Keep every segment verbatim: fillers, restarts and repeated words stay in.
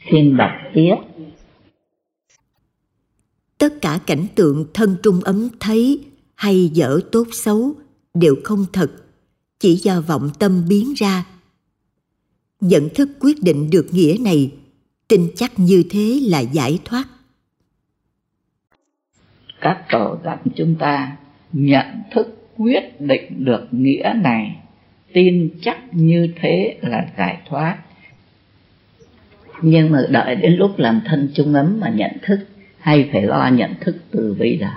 Xin đọc tiếp. Tất cả cảnh tượng thân trung ấm thấy hay dở tốt xấu đều không thật, chỉ do vọng tâm biến ra. Nhận thức quyết định được nghĩa này, tin chắc như thế là giải thoát. Các tổ dặn chúng ta nhận thức quyết định được nghĩa này, tin chắc như thế là giải thoát. Nhưng mà đợi đến lúc làm thân trung ấm mà nhận thức, hay phải lo nhận thức từ bây giờ?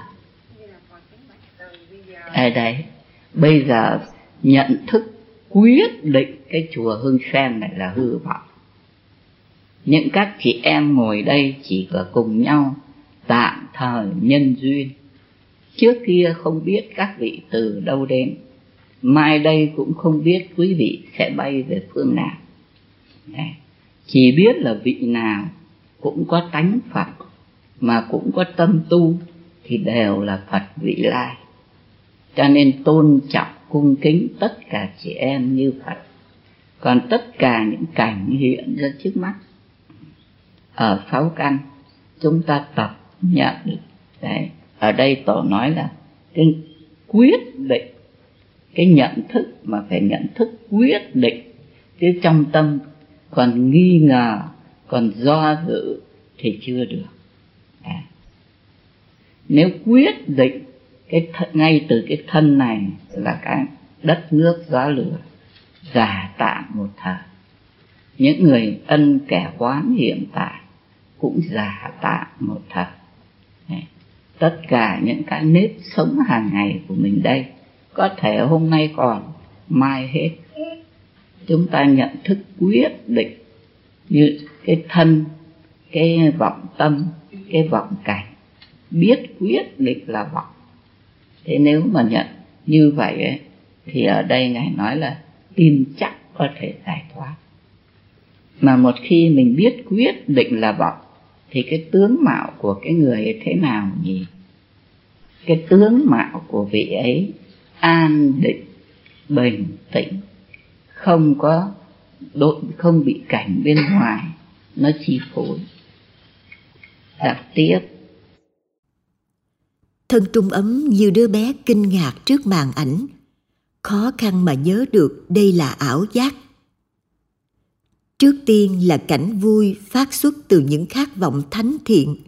Ở đây, bây giờ nhận thức quyết định cái chùa Hương Sen này là hư vọng. Những các chị em ngồi đây chỉ có cùng nhau tạm thời nhân duyên. Trước kia không biết các vị từ đâu đến, mai đây cũng không biết quý vị sẽ bay về phương nào. Đấy. Chỉ biết là vị nào cũng có tánh Phật, mà cũng có tâm tu, thì đều là Phật vị lai. Cho nên tôn trọng cung kính tất cả chị em như Phật. Còn tất cả những cảnh hiện ra trước mắt ở sáu căn, chúng ta tập nhận. Đấy. Ở đây tổ nói là cái quyết định, cái nhận thức mà phải nhận thức quyết định, chứ trong tâm còn nghi ngờ, còn do dự thì chưa được. À. Nếu quyết định cái th- ngay từ cái thân này là cái đất nước gió lửa, giả tạm một thời. Những người ân kẻ oán hiện tại cũng giả tạm một thời. Đấy. Tất cả những cái nếp sống hàng ngày của mình đây, có thể hôm nay còn, mai hết. Chúng ta nhận thức quyết định như cái thân, cái vọng tâm, cái vọng cảnh, biết quyết định là vọng. Thế nếu mà nhận như vậy ấy, thì ở đây Ngài nói là tin chắc có thể giải thoát. Mà một khi mình biết quyết định là vọng, thì cái tướng mạo của cái người ấy thế nào nhỉ? Cái tướng mạo của vị ấy an định, bình tĩnh, không có đội, không bị cảnh bên ngoài nó chi phối. Đọc tiếp. Thân trung ấm như đứa bé kinh ngạc trước màn ảnh, khó khăn mà nhớ được đây là ảo giác. Trước tiên là cảnh vui phát xuất từ những khát vọng thánh thiện.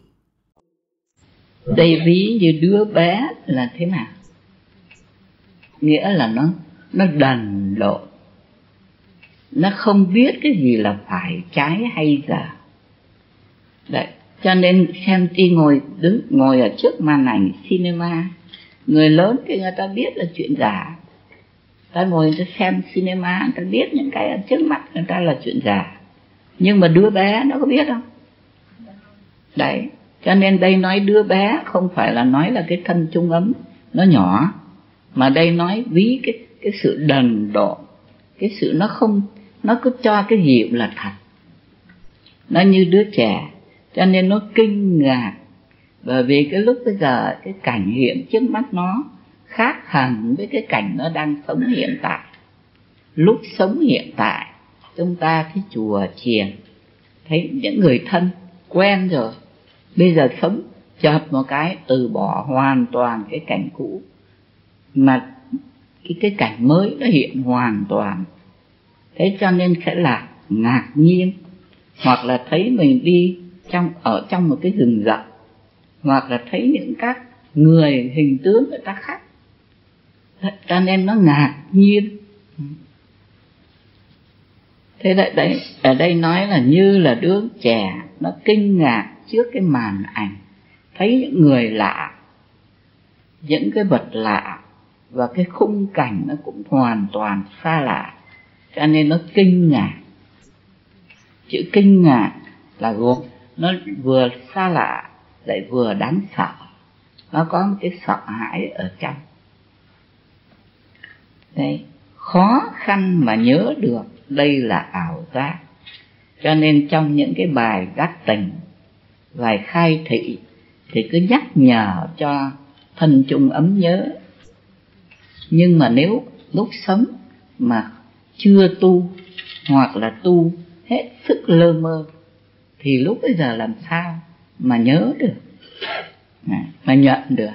Đây ví như đứa bé là thế nào? Nghĩa là nó nó đần độn, nó không biết cái gì là phải trái hay dở. Đấy, cho nên xem ti ngồi đứng ngồi ở trước màn ảnh cinema, người lớn thì người ta biết là chuyện giả. Ta ngồi người ta xem cinema, người ta biết những cái ở trước mặt người ta là chuyện giả. Nhưng mà đứa bé nó có biết không? Đấy, cho nên đây nói đứa bé không phải là nói là cái thân trung ấm nó nhỏ, mà đây nói ví cái cái sự đần độn, cái sự nó không, nó cứ cho cái gì cũng là thật. Nó như đứa trẻ, cho nên nó kinh ngạc, bởi vì cái lúc bây giờ cái cảnh hiện trước mắt nó khác hẳn với cái cảnh nó đang sống hiện tại. Lúc sống hiện tại, chúng ta thấy chùa chiền, thấy những người thân quen rồi. Bây giờ sống chợt một cái từ bỏ hoàn toàn cái cảnh cũ, mà cái, cái cảnh mới nó hiện hoàn toàn. Thế cho nên sẽ là ngạc nhiên, hoặc là thấy mình đi trong ở trong một cái rừng rậm, hoặc là thấy những các người hình tướng người ta khác, cho nên nó ngạc nhiên. Thế đấy, đấy, ở đây nói là như là đứa trẻ nó kinh ngạc trước cái màn ảnh, thấy những người lạ, những cái vật lạ, và cái khung cảnh nó cũng hoàn toàn xa lạ, cho nên nó kinh ngạc. Chữ kinh ngạc là gồm nó vừa xa lạ lại vừa đáng sợ, nó có một cái sợ hãi ở trong. Đấy, khó khăn mà nhớ được đây là ảo giác. Cho nên trong những cái bài gác tình, bài khai thị thì cứ nhắc nhở cho thân trung ấm nhớ. Nhưng mà nếu lúc sống mà chưa tu, hoặc là tu hết sức lơ mơ, thì lúc bây giờ làm sao mà nhớ được, mà nhận được.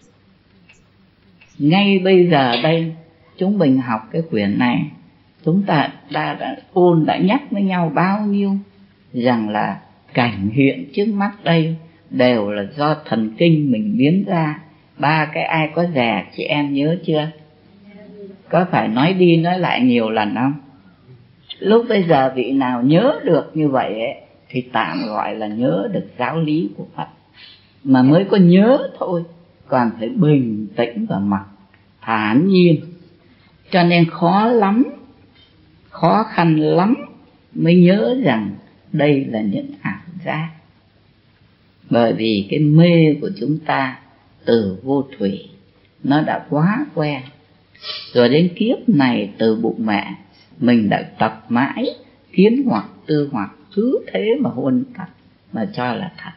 Ngay bây giờ đây chúng mình học cái quyển này, chúng ta đã, đã ôn đã nhắc với nhau bao nhiêu rằng là cảnh hiện trước mắt đây đều là do thần kinh mình biến ra. Ba cái ai có già chị em nhớ chưa? Có phải nói đi nói lại nhiều lần không? Lúc bây giờ vị nào nhớ được như vậy ấy, thì tạm gọi là nhớ được giáo lý của Phật, mà mới có nhớ thôi, còn phải bình tĩnh và mặc thản nhiên. Cho nên khó lắm, khó khăn lắm mới nhớ rằng đây là những ảo giác. Bởi vì cái mê của chúng ta từ vô thủy nó đã quá quen rồi, đến kiếp này từ bụng mẹ mình đã tập mãi kiến hoặc tư hoặc, cứ thế mà huân tập mà cho là thật.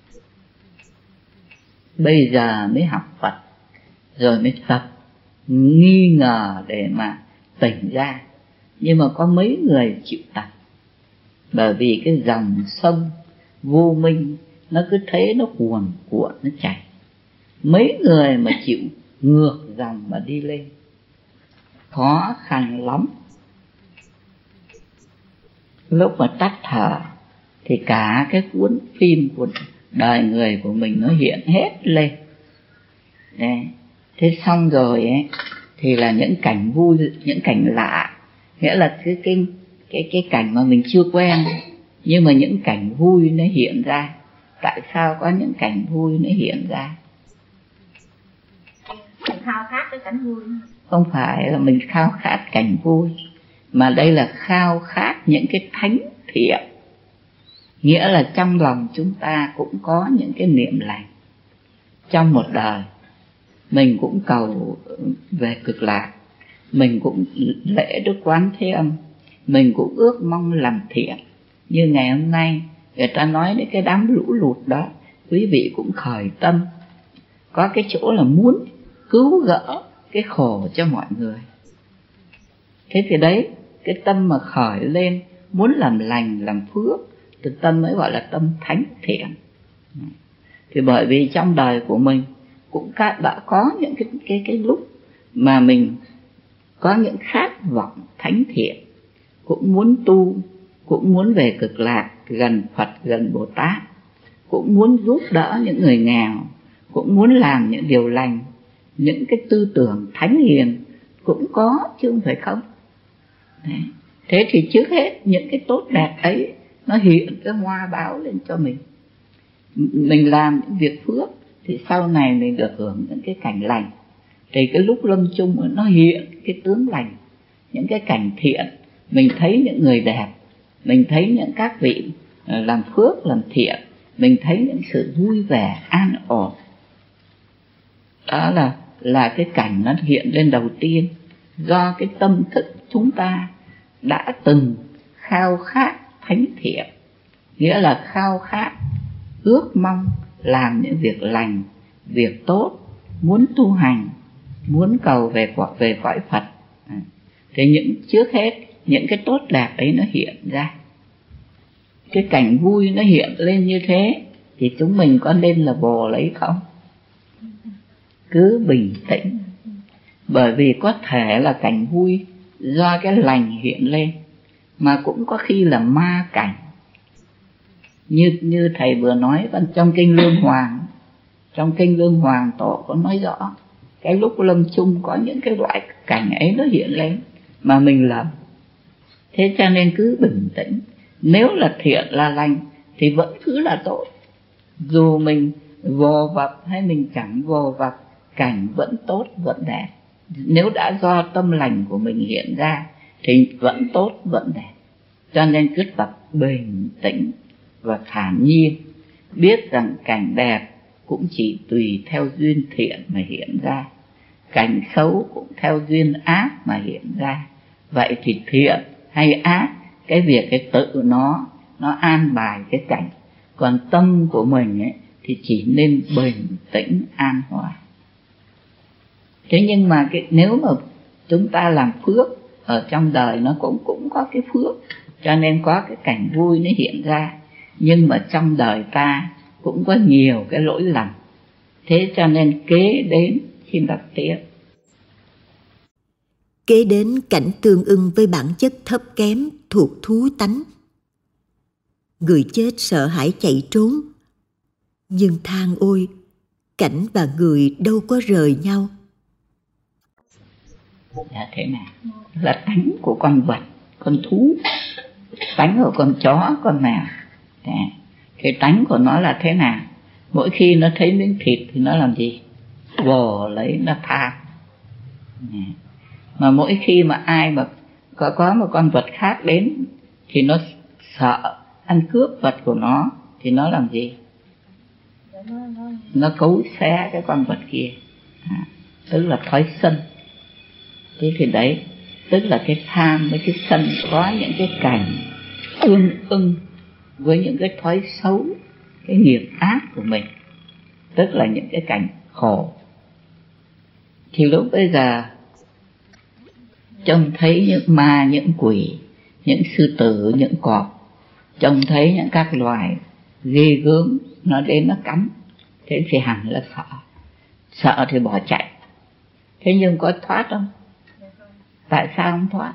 Bây giờ mới học Phật rồi mới tập nghi ngờ để mà tỉnh ra, nhưng mà có mấy người chịu tập. Bởi vì cái dòng sông vô minh nó cứ thế nó cuồn cuộn nó chảy, mấy người mà chịu ngược dòng mà đi lên khó khăn lắm. Lúc mà tắt thở thì cả cái cuốn phim của đời người của mình nó hiện hết lên. Đấy. Thế xong rồi ấy, thì là những cảnh vui, những cảnh lạ, nghĩa là cái cái cái cái cảnh mà mình chưa quen, nhưng mà những cảnh vui nó hiện ra. Tại sao có những cảnh vui nó hiện ra? Mình khao khát cái cảnh vui. Không phải là mình khao khát cảnh vui, mà đây là khao khát những cái thánh thiện. Nghĩa là trong lòng chúng ta cũng có những cái niệm lành. Trong một đời mình cũng cầu về cực lạc, mình cũng lễ Đức Quán Thế Âm, mình cũng ước mong làm thiện. Như ngày hôm nay người ta nói đến cái đám lũ lụt đó, quý vị cũng khởi tâm có cái chỗ là muốn cứu gỡ cái khổ cho mọi người. Thế thì đấy, cái tâm mà khởi lên muốn làm lành làm phước thì tâm mới gọi là tâm thánh thiện. Thì bởi vì trong đời của mình cũng đã có những cái, cái, cái lúc mà mình có những khát vọng thánh thiện, cũng muốn tu, cũng muốn về cực lạc, gần Phật, gần Bồ Tát, cũng muốn giúp đỡ những người nghèo, cũng muốn làm những điều lành, những cái tư tưởng thánh hiền cũng có chứ không phải không. Đấy. Thế thì trước hết những cái tốt đẹp ấy nó hiện cái hoa báo lên cho mình. Mình làm những việc phước thì sau này mình được hưởng những cái cảnh lành. Thì cái lúc lâm chung nó hiện cái tướng lành, những cái cảnh thiện. Mình thấy những người đẹp, mình thấy những các vị làm phước, làm thiện, mình thấy những sự vui vẻ, an ổn. Đó là, là cái cảnh nó hiện lên đầu tiên, do cái tâm thức chúng ta đã từng khao khát thánh thiện, nghĩa là khao khát, ước mong làm những việc lành, việc tốt, muốn tu hành, muốn cầu về về cõi Phật. Thì những trước hết những cái tốt đẹp ấy nó hiện ra, cái cảnh vui nó hiện lên như thế, thì chúng mình có nên là vồ lấy không? Cứ bình tĩnh, bởi vì có thể là cảnh vui do cái lành hiện lên, mà cũng có khi là ma cảnh. Như như thầy vừa nói trong kinh Lương Hoàng, trong kinh Lương Hoàng tổ có nói rõ, cái lúc lâm chung có những cái loại cảnh ấy nó hiện lên mà mình lầm. Thế cho nên cứ bình tĩnh, nếu là thiện là lành thì vẫn cứ là tốt. Dù mình vồ vập hay mình chẳng vồ vập, cảnh vẫn tốt, vẫn đẹp. Nếu đã do tâm lành của mình hiện ra thì vẫn tốt, vẫn đẹp. Cho nên cứ tập bình tĩnh và thản nhiên, biết rằng cảnh đẹp cũng chỉ tùy theo duyên thiện mà hiện ra, cảnh xấu cũng theo duyên ác mà hiện ra. Vậy thì thiện hay ác, cái việc cái tự nó nó an bài cái cảnh, còn tâm của mình ấy thì chỉ nên bình tĩnh an hòa. Thế nhưng mà cái, nếu mà chúng ta làm phước ở trong đời nó cũng cũng có cái phước, cho nên có cái cảnh vui nó hiện ra. nhưng mà trong đời ta cũng có nhiều cái lỗi lầm, thế cho nên kế đến, xin đọc tiếp. Kế đến cảnh tương ưng với bản chất thấp kém thuộc thú tánh. Người chết sợ hãi chạy trốn, nhưng than ôi, cảnh và người đâu có rời nhau. Dạ, thế nào là tánh của con vật, con thú, tánh của con chó, con mèo. Dạ. Cái tánh của nó là thế nào? Mỗi khi nó thấy miếng thịt thì nó làm gì? Vồ lấy, nó tham. Dạ. Mà mỗi khi mà ai mà có, có một con vật khác đến thì nó sợ ăn cướp vật của nó, thì nó làm gì? Nó cấu xé cái con vật kia. À, tức là thói sân. Thế thì đấy, tức là cái tham với cái sân có những cái cảnh tương ưng với những cái thói xấu, cái nghiệp ác của mình, tức là những cái cảnh khổ. Thì lúc bây giờ trông thấy những ma, những quỷ, những sư tử, những cọp, trông thấy những các loài ghê gớm nó đến nó cắn, thế thì hẳn là sợ. Sợ thì bỏ chạy. Thế nhưng có thoát không? Tại sao không thoát?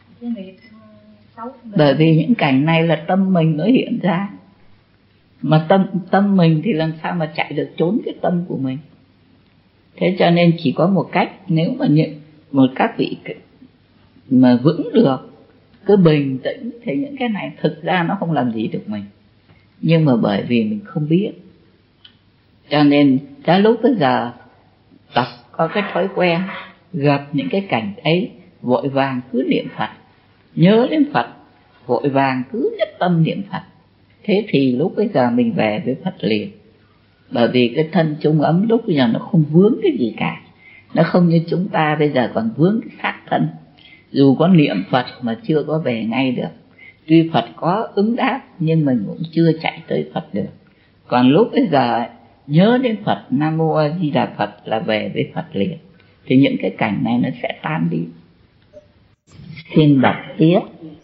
Bởi vì những cảnh này là tâm mình nó hiện ra. Mà tâm tâm mình thì làm sao mà chạy được trốn cái tâm của mình. Thế cho nên chỉ có một cách, nếu mà những một các vị mà vững được, cứ bình tĩnh, thì những cái này thực ra nó không làm gì được mình. Nhưng mà bởi vì mình không biết, cho nên tới lúc bây giờ tập có cái thói quen gặp những cái cảnh ấy vội vàng cứ niệm Phật, nhớ đến Phật, vội vàng cứ nhất tâm niệm Phật. Thế thì lúc bây giờ mình về với Phật liền. Bởi vì cái thân trung ấm lúc bây giờ nó không vướng cái gì cả. Nó không như chúng ta bây giờ còn vướng cái xác thân. Dù có niệm Phật mà chưa có về ngay được. Tuy Phật có ứng đáp nhưng mình cũng chưa chạy tới Phật được. Còn lúc bây giờ nhớ đến Phật, Nam Mô A Di Đà Phật là về với Phật liền. Thì những cái cảnh này nó sẽ tan đi. Xin đọc tiếp.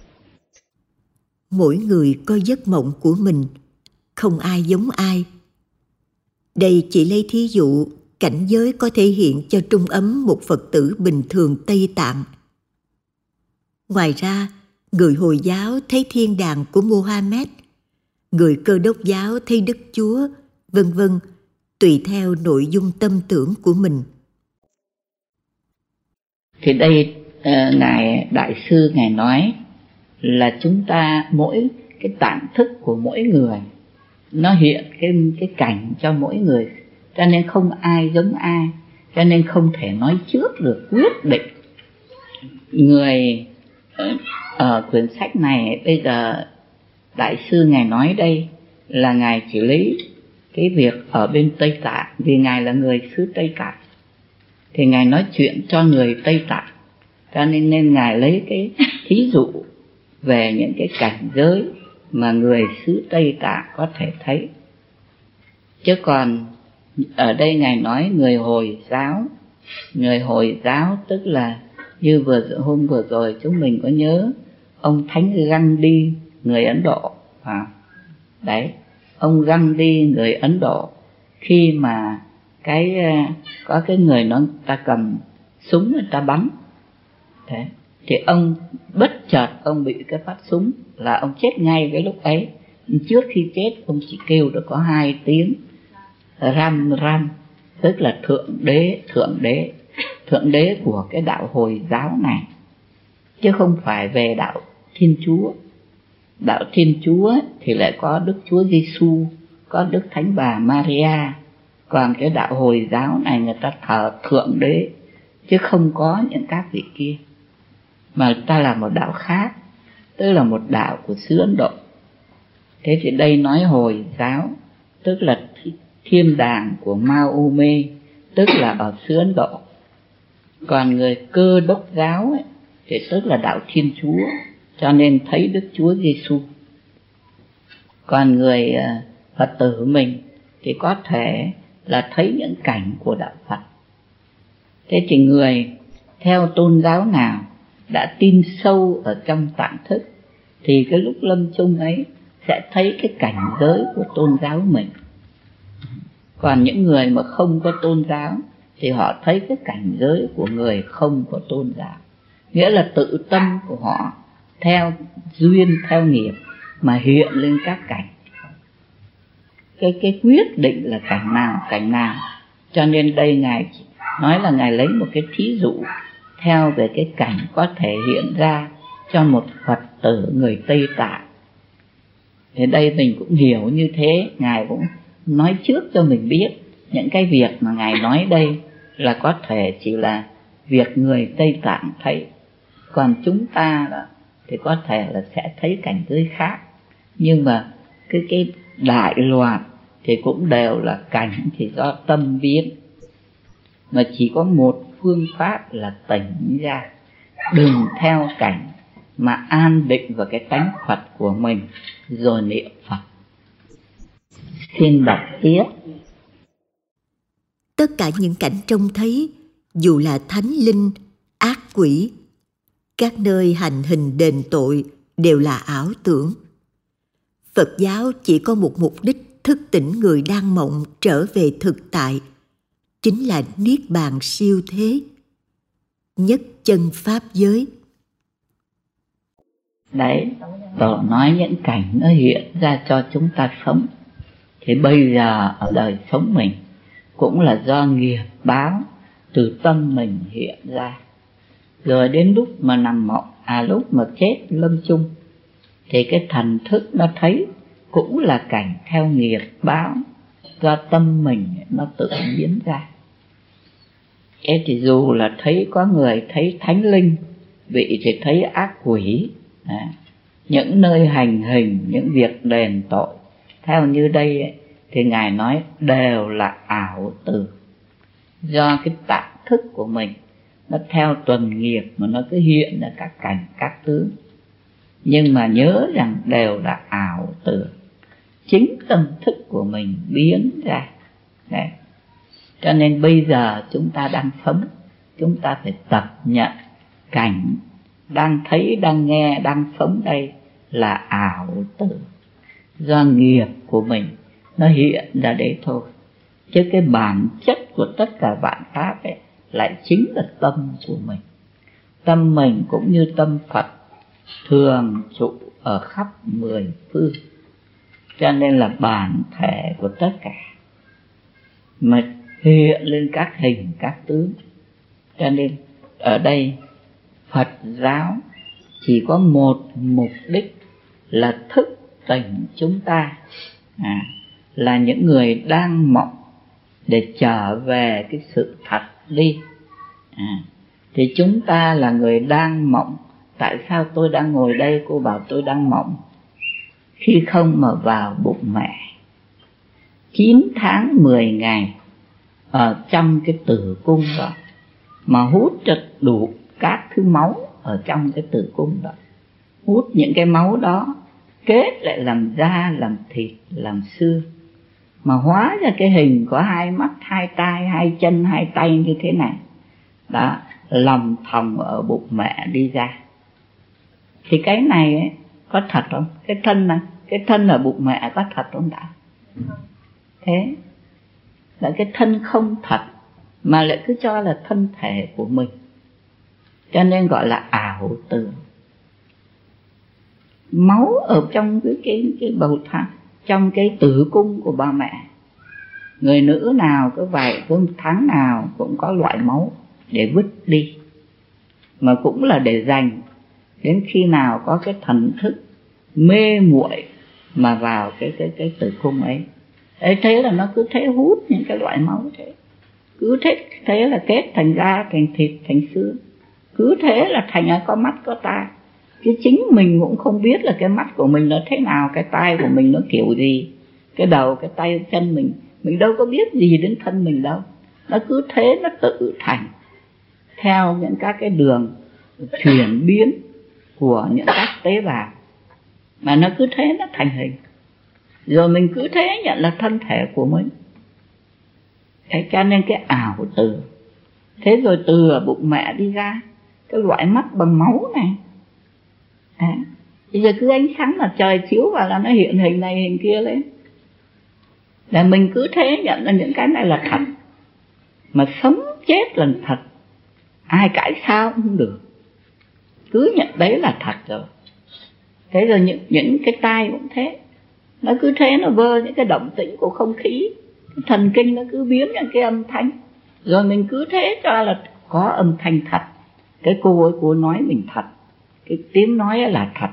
Mỗi người có giấc mộng của mình, không ai giống ai. Đây chỉ lấy thí dụ cảnh giới có thể hiện cho trung ấm một Phật tử bình thường Tây Tạng. Ngoài ra, người Hồi giáo thấy thiên đàng của Mohammed, người Cơ Đốc giáo thấy Đức Chúa, vân vân, tùy theo nội dung tâm tưởng của mình. Thì đây uh, Ngài Đại sư Ngài nói là chúng ta mỗi cái tạng thức của mỗi người nó hiện cái, cái cảnh cho mỗi người, cho nên không ai giống ai, cho nên không thể nói trước được, quyết định. Người ở quyển sách này bây giờ Đại sư Ngài nói đây là Ngài chỉ lấy cái việc ở bên Tây Tạng, vì Ngài là người xứ Tây Tạng, thì Ngài nói chuyện cho người Tây Tạng, cho nên nên Ngài lấy cái thí dụ về những cái cảnh giới mà người xứ Tây Tạng có thể thấy. Chứ còn ở đây Ngài nói người Hồi giáo, người Hồi giáo tức là như vừa hôm vừa rồi chúng mình có nhớ ông Thánh Gandhi người Ấn Độ à, đấy, ông Gandhi người Ấn Độ, khi mà cái có cái người nó ta cầm súng người ta bắn, thế thì ông bất chợt ông bị cái phát súng là ông chết ngay cái lúc ấy. Trước khi chết ông chỉ kêu được có hai tiếng ram ram, tức là thượng đế, thượng đế, thượng đế của cái đạo Hồi giáo này, chứ không phải về đạo Thiên Chúa. Đạo Thiên Chúa thì lại có Đức Chúa Giêsu, có Đức Thánh Bà Maria, còn cái đạo Hồi giáo này người ta thờ thượng đế, chứ không có những các vị kia, mà ta là một đạo khác, tức là một đạo của xứ Ấn Độ. Thế thì đây nói Hồi giáo tức là thiên đàng của Mahomet, tức là ở xứ Ấn Độ. Còn người Cơ Đốc giáo ấy, thì tức là đạo Thiên Chúa, cho nên thấy Đức Chúa Giêsu. Còn người Phật tử mình thì có thể là thấy những cảnh của đạo Phật. Thế thì người theo tôn giáo nào đã tin sâu ở trong tạng thức thì cái lúc lâm chung ấy sẽ thấy cái cảnh giới của tôn giáo mình. Còn những người mà không có tôn giáo thì họ thấy cái cảnh giới của người không có tôn giáo. Nghĩa là tự tâm của họ theo duyên, theo nghiệp mà hiện lên các cảnh. Cái, cái quyết định là cảnh nào, cảnh nào. Cho nên đây Ngài nói là Ngài lấy một cái thí dụ theo về cái cảnh có thể hiện ra cho một Phật tử người Tây Tạng. Thì đây mình cũng hiểu như thế. Ngài cũng nói trước cho mình biết những cái việc mà Ngài nói đây là có thể chỉ là việc người Tây Tạng thấy. Còn chúng ta đó, thì có thể là sẽ thấy cảnh giới khác. Nhưng mà cái, cái đại loạt thì cũng đều là cảnh thì do tâm biến. Mà chỉ có một phương pháp là tỉnh ra. Đừng theo cảnh mà an định vào cái tánh Phật của mình rồi niệm Phật. Xin đọc tiếp. Tất cả những cảnh trông thấy, dù là thánh linh, ác quỷ, các nơi hành hình đền tội đều là ảo tưởng. Phật giáo chỉ có một mục đích thức tỉnh người đang mộng trở về thực tại, chính là niết bàn siêu thế, nhất chân pháp giới. Đấy, Tổ nói những cảnh nó hiện ra cho chúng ta sống. Thì bây giờ ở đời sống mình cũng là do nghiệp báo từ tâm mình hiện ra. Rồi đến lúc mà nằm mộng, à lúc mà chết lâm chung, thì cái thần thức nó thấy cũng là cảnh theo nghiệp báo do tâm mình nó tự biến ra. Thế thì dù là thấy có người thấy thánh linh, vị thì thấy ác quỷ, à, những nơi hành hình, những việc đền tội, theo như đây ấy, thì Ngài nói đều là ảo tưởng. Do cái tạng thức của mình nó theo tuần nghiệp mà nó cứ hiện ra các cảnh, các tướng. Nhưng mà nhớ rằng đều là ảo tưởng, chính tâm thức của mình biến ra. Đấy. Cho nên bây giờ chúng ta đang sống, chúng ta phải tập nhận cảnh đang thấy, đang nghe, đang sống đây là ảo tưởng, do nghiệp của mình nó hiện ra đấy thôi. Chứ cái bản chất của tất cả vạn pháp ấy lại chính là tâm của mình. Tâm mình cũng như tâm Phật thường trụ ở khắp mười phương. Cho nên là bản thể của tất cả mà hiện lên các hình, các tướng. Cho nên ở đây Phật giáo chỉ có một mục đích là thức tỉnh chúng ta, à, là những người đang mộng để trở về cái sự thật đi. À, thì chúng ta là người đang mộng. Tại sao tôi đang ngồi đây cô bảo tôi đang mộng? Khi không mà vào bụng mẹ chín tháng mười ngày ở trong cái tử cung đó, mà hút cho đủ các thứ máu ở trong cái tử cung đó, hút những cái máu đó kết lại làm da, làm thịt, làm xương, mà hóa ra cái hình có hai mắt, hai tai, hai chân, hai tay như thế này đó, lòng thòng ở bụng mẹ đi ra. Thì cái này ấy, có thật không? Cái thân này, cái thân ở bụng mẹ có thật không đã? Thế là cái thân không thật mà lại cứ cho là thân thể của mình, cho nên gọi là ảo tưởng. Máu ở trong cái cái cái bầu thai, trong cái tử cung của bà mẹ, người nữ nào cứ vài cứ tháng nào cũng có loại máu để vứt đi, mà cũng là để dành đến khi nào có cái thần thức mê muội mà vào cái cái cái tử cung ấy. Ấy thế là nó cứ thế hút những cái loại máu thế, cứ thế thế là kết thành da, thành thịt, thành xương, cứ thế là thành ra có mắt có tai. Chứ chính mình cũng không biết là cái mắt của mình nó thế nào, cái tai của mình nó kiểu gì, cái đầu, cái tay, cái chân mình, mình đâu có biết gì đến thân mình đâu. Nó cứ thế nó tự thành theo những các cái đường chuyển biến của những các tế bào, mà nó cứ thế nó thành hình. Rồi mình cứ thế nhận là thân thể của mình. Thế cho nên cái ảo tưởng. Thế rồi từ ở bụng mẹ đi ra cái loại mắt bằng máu này, à, Bây giờ cứ ánh sáng mặt trời chiếu vào là nó hiện hình này hình kia lên. Là mình cứ thế nhận là những cái này là thật. Mà sống chết là thật, ai cãi sao cũng không được. Cứ nhận đấy là thật rồi. Thế rồi những, những cái tai cũng thế. Nó cứ thế nó vơ những cái động tĩnh của không khí. Cái thần kinh nó cứ biến những cái âm thanh. Rồi mình cứ thế cho là có âm thanh thật. Cái cô ấy cô nói mình thật. Cái tiếng nói là thật.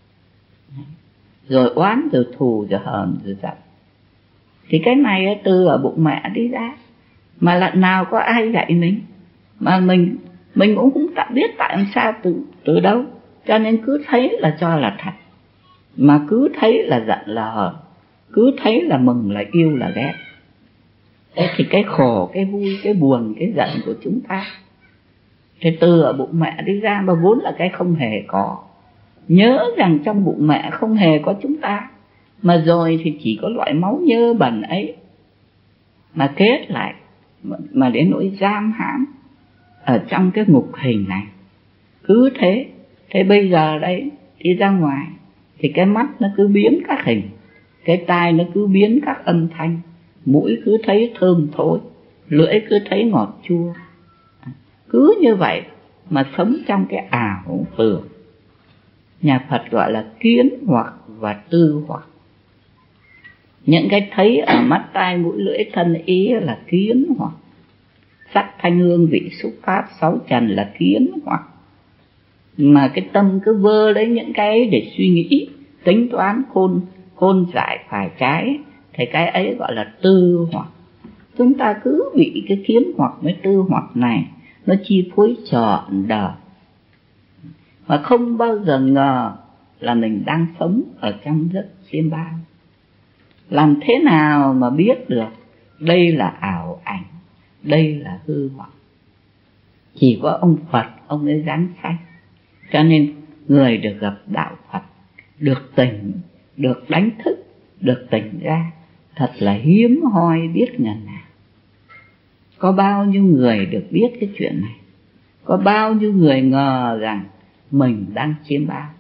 Rồi oán rồi thù rồi hờn rồi giận. Thì cái này từ ở bụng mẹ đi ra. Mà lần nào có ai dạy mình. Mà mình mình cũng không biết tại làm sao từ, từ đâu. Cho nên cứ thấy là cho là thật. Mà cứ thấy là giận là hờn. Cứ thấy là mừng là yêu là ghét. Thế thì cái khổ, cái vui, cái buồn, cái giận của chúng ta thì từ ở bụng mẹ đi ra mà vốn là cái không hề có. Nhớ rằng trong bụng mẹ không hề có chúng ta. Mà rồi thì chỉ có loại máu nhơ bẩn ấy mà kết lại, mà đến nỗi giam hãm ở trong cái ngục hình này. Cứ thế. Thế bây giờ đấy đi ra ngoài thì cái mắt nó cứ biến các hình, cái tai nó cứ biến các âm thanh, mũi cứ thấy thơm thối, lưỡi cứ thấy ngọt chua. Cứ như vậy mà sống trong cái ảo tưởng. Nhà Phật gọi là kiến hoặc và tư hoặc. Những cái thấy ở mắt tai mũi lưỡi thân ý là kiến hoặc. Sắc thanh hương vị xúc pháp sáu trần là kiến hoặc. Mà cái tâm cứ vơ lấy những cái để suy nghĩ, tính toán khôn khôn giải phải trái, thì cái ấy gọi là tư hoặc. Chúng ta cứ bị cái kiến hoặc với tư hoặc này nó chi phối trọn đời, mà không bao giờ ngờ là mình đang sống ở trong giấc chiêm bao. Làm thế nào mà biết được đây là ảo ảnh, đây là hư vọng? Chỉ có ông Phật, ông ấy giáng sanh. Cho nên người được gặp đạo Phật, được tỉnh, được đánh thức, được tỉnh ra, thật là hiếm hoi biết ngần nào. Có bao nhiêu người được biết cái chuyện này? Có bao nhiêu người ngờ rằng mình đang chiêm bao?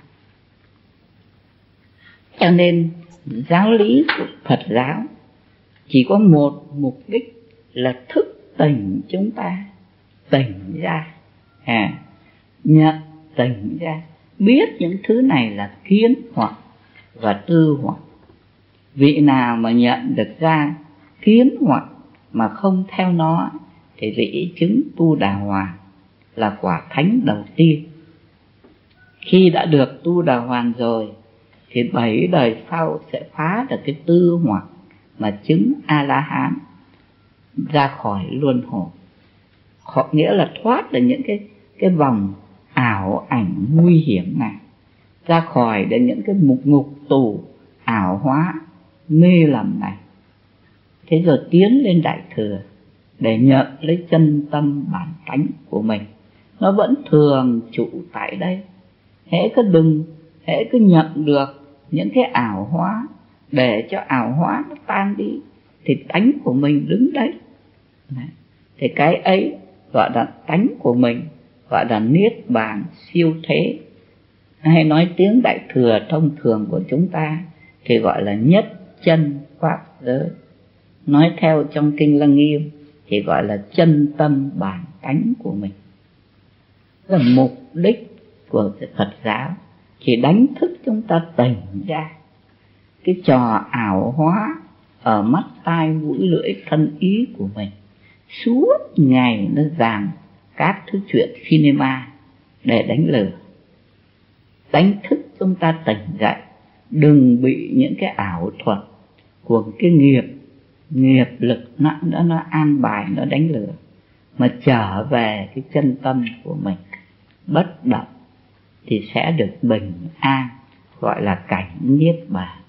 Cho nên giáo lý của Phật giáo chỉ có một mục đích là thức tỉnh chúng ta, tỉnh ra, à, nhận tỉnh ra, biết những thứ này là kiến hoặc và tư hoặc. Vị nào mà nhận được ra kiến hoặc mà không theo nó thì vị chứng tu đà hoàn, là quả thánh đầu tiên. Khi đã được tu đà hoàn rồi thì bảy đời sau sẽ phá được cái tư hoặc mà chứng A-la-hán, ra khỏi luân hồi. Họ nghĩa là thoát được những cái, cái vòng ảo ảnh nguy hiểm này, ra khỏi được những cái mục ngục tù ảo hóa mê lầm này. Thế rồi tiến lên Đại Thừa để nhận lấy chân tâm bản tánh của mình. Nó vẫn thường trụ tại đây. Hễ cứ đừng, hễ cứ nhận được những cái ảo hóa, để cho ảo hóa nó tan đi, thì tánh của mình đứng đấy. Thì cái ấy gọi là tánh của mình, gọi là niết bàn siêu thế. Hay nói tiếng Đại Thừa thông thường của chúng ta thì gọi là nhất chân pháp giới. Nói theo trong Kinh Lăng Nghiêm thì gọi là chân tâm bản tánh của mình. Đó là mục đích của Phật giáo, thì đánh thức chúng ta tỉnh ra cái trò ảo hóa ở mắt tai mũi lưỡi thân ý của mình. Suốt ngày nó dàn các thứ chuyện cinema để đánh lừa. Đánh thức chúng ta tỉnh dậy, đừng bị những cái ảo thuật của cái nghiệp nghiệp lực nặng đó nó an bài, nó đánh lừa, mà trở về cái chân tâm của mình bất động thì sẽ được bình an, gọi là cảnh niết bàn.